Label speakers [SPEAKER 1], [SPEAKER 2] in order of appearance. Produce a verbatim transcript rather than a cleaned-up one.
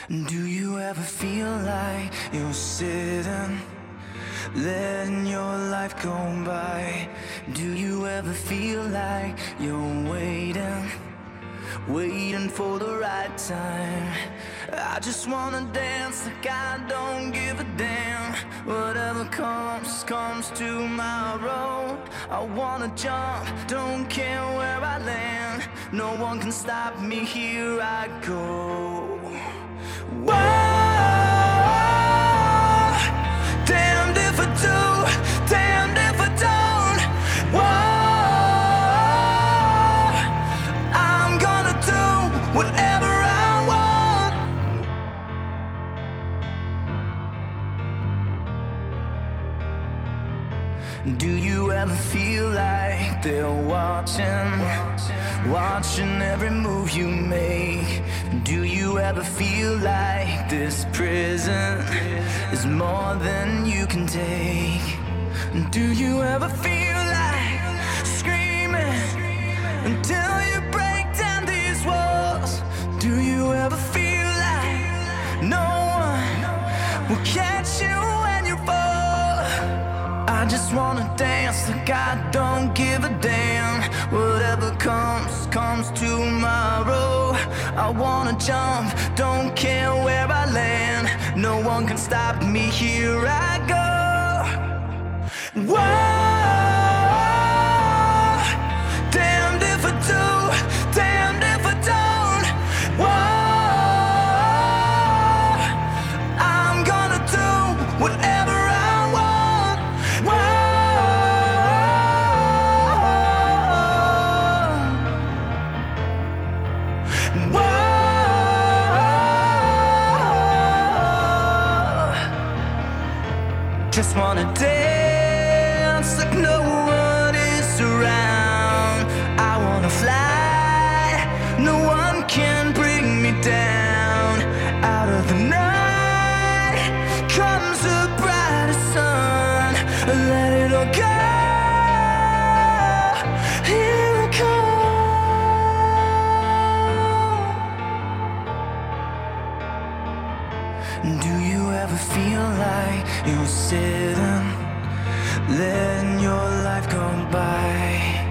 [SPEAKER 1] Do you ever feel like you're sitting, letting your life go by? Do you ever feel like you're waiting, waiting for the right time? I just wanna dance like I don't give a damn. Whatever comes, comes tomorrow. I wanna jump, don't care where I land. No one can stop me, here I go. Whoa, damned if I do, damned if I don't. Whoa, I'm gonna do whatever I want. Do you ever feel like they're watching, watching every move you make? Do you ever feel like this prison is more than you can take? Do you ever feel like screaming until you break down these walls? Do you ever feel like no one will catch you when you fall? I just wanna dance like I don't give a damn. Whatever comes, comes tomorrow. I wanna jump, don't care where I land. No one can stop me, here I go. Whoa, damned if I do, damned if I don't. Whoa, I'm gonna do whatever I want. Whoa, whoa. Just wanna dance like no one is around. I wanna fly, no one can bring me down. Out of the night comes the brightest sun. Let it all go, here I come. Do you ever feel like you're sitting, letting your life go by?